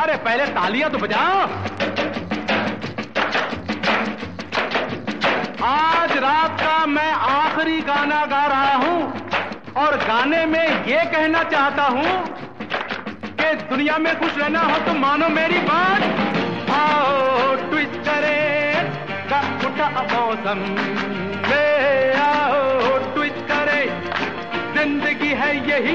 अरे पहले तालियां तो बजाओ। आज रात का मैं आखिरी गाना गा रहा हूं और गाने में ये कहना चाहता हूं कि दुनिया में खुश रहना हो तो मानो मेरी बात। आओ ट्विस्ट करे का उठा मौसम में, आओ ट्विस्ट करे जिंदगी है यही।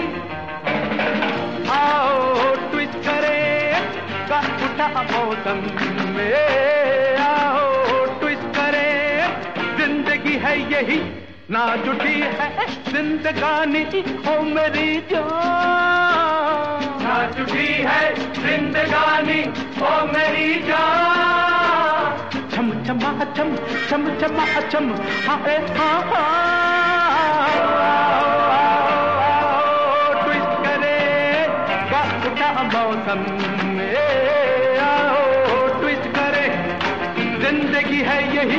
आओ ट्विस्ट करे का उठा मौसम में, आओ ट्विस्ट करे जिंदगी है यही। ना जुटी है जिंदगानी ओ मेरी जान, ना जुटी है जिंदगानी ओ मेरी जान। छम छमा छम छम छमा छम हाय हाँ ट्विस्ट करे का उठा मौसम में, आओ ट्विस्ट करे जिंदगी है यही।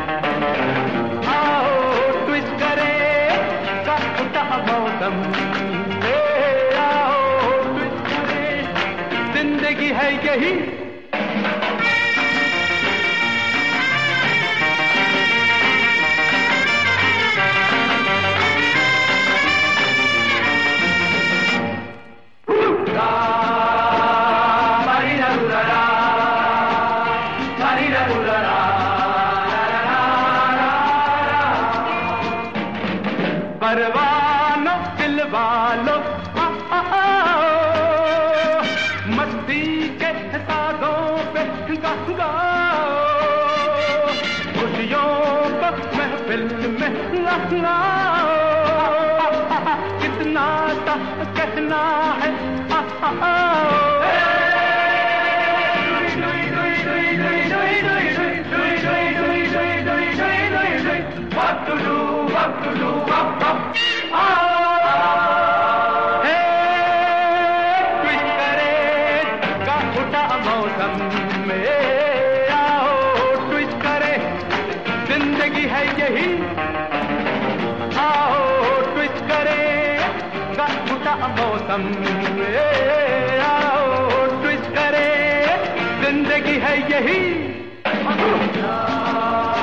आओ ट्विस्ट करे का उठा मौसम में, आओ ट्विस्ट करे जिंदगी है यही। परवानो दिल वालो मस्ती के सागों पे गाओ, खुशियों को महफिल में लगाओ। कितना सा कहना है what to do, what to do, up, up. Twist करे का उठा मौसम में, आओ ट्विस्ट करे जिंदगी है यही। आओ ट्विस्ट करे का उठा मौसम में, आओ ट्विस्ट करे जिंदगी है यही।